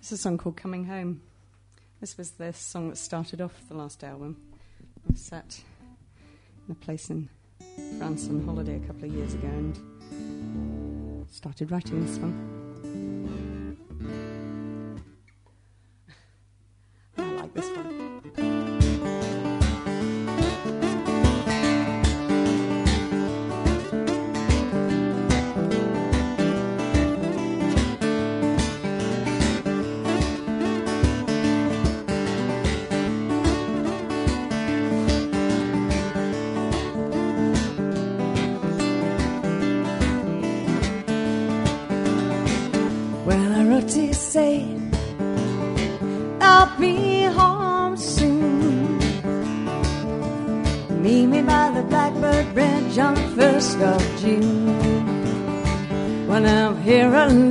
It's a song called Coming Home. This was the song that started off the last album. I was sat in a place in France on holiday a couple of years ago and started writing this one. I like this one. To say I'll be home soon. Meet me by the Blackbird Bridge on the 1st of June. When I'm here alone,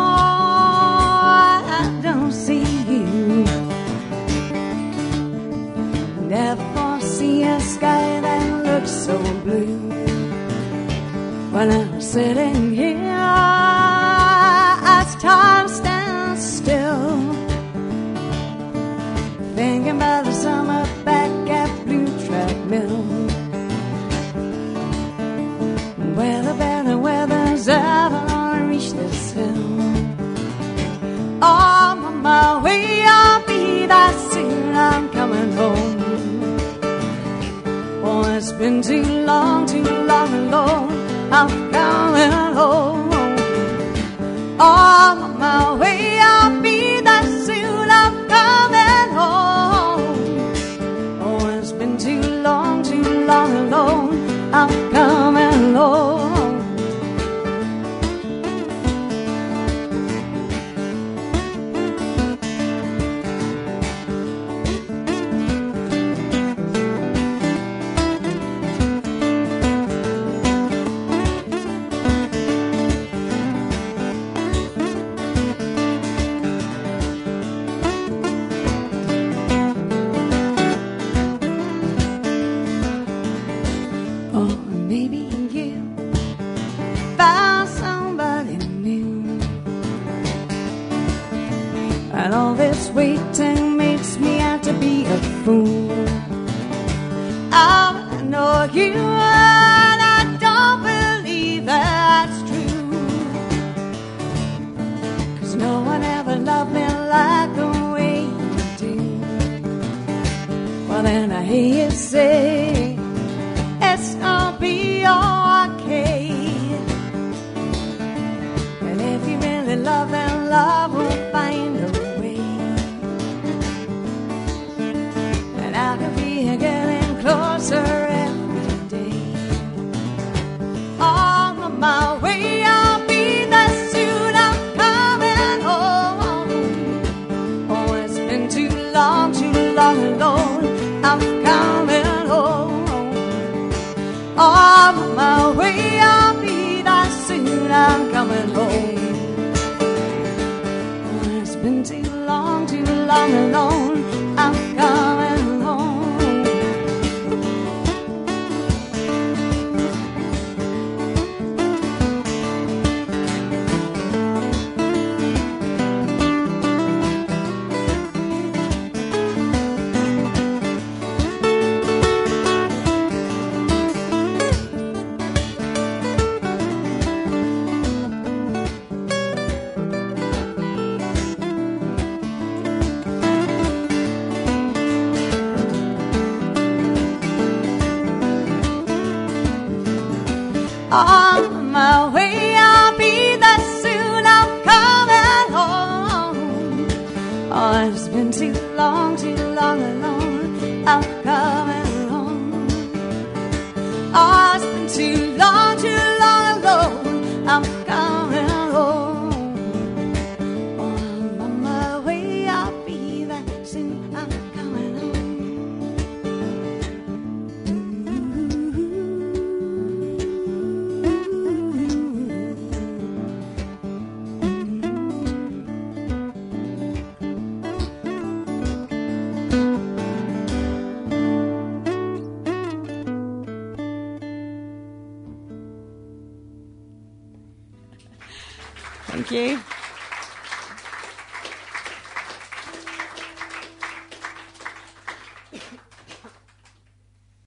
I don't see you. Never see a sky that looks so blue. When I'm sitting here as time stands still, thinking about the summer back at Blue Track Mill, where the better weather's ever reached this hill. On my way, I'll be there soon. I'm coming home. Oh, it's been too long alone. I'm coming home. On my way, I'll be there soon. I'm coming home. Oh, it's been too long alone. I'm coming home. And all this waiting makes me out to be a fool. I know you and I don't believe that's true, 'cause no one ever loved me like the way you do. Well, then I hear you say it's gonna be okay. And if you really love, then love will find a way. And I could be getting closer every day. On my way, I'll be there soon. I'm coming home. Oh, it's been too long alone. I'm coming home. On my way, I'll be there soon. I'm coming home. Oh, it's been too long alone. I'm coming home. On my way, I'll be there soon. I'm coming home. Oh, it's been too long alone. I'm coming home. Oh, it's been too long alone. I'm coming home. Oh, on my way, I'll be there soon. I'm coming home. Thank you.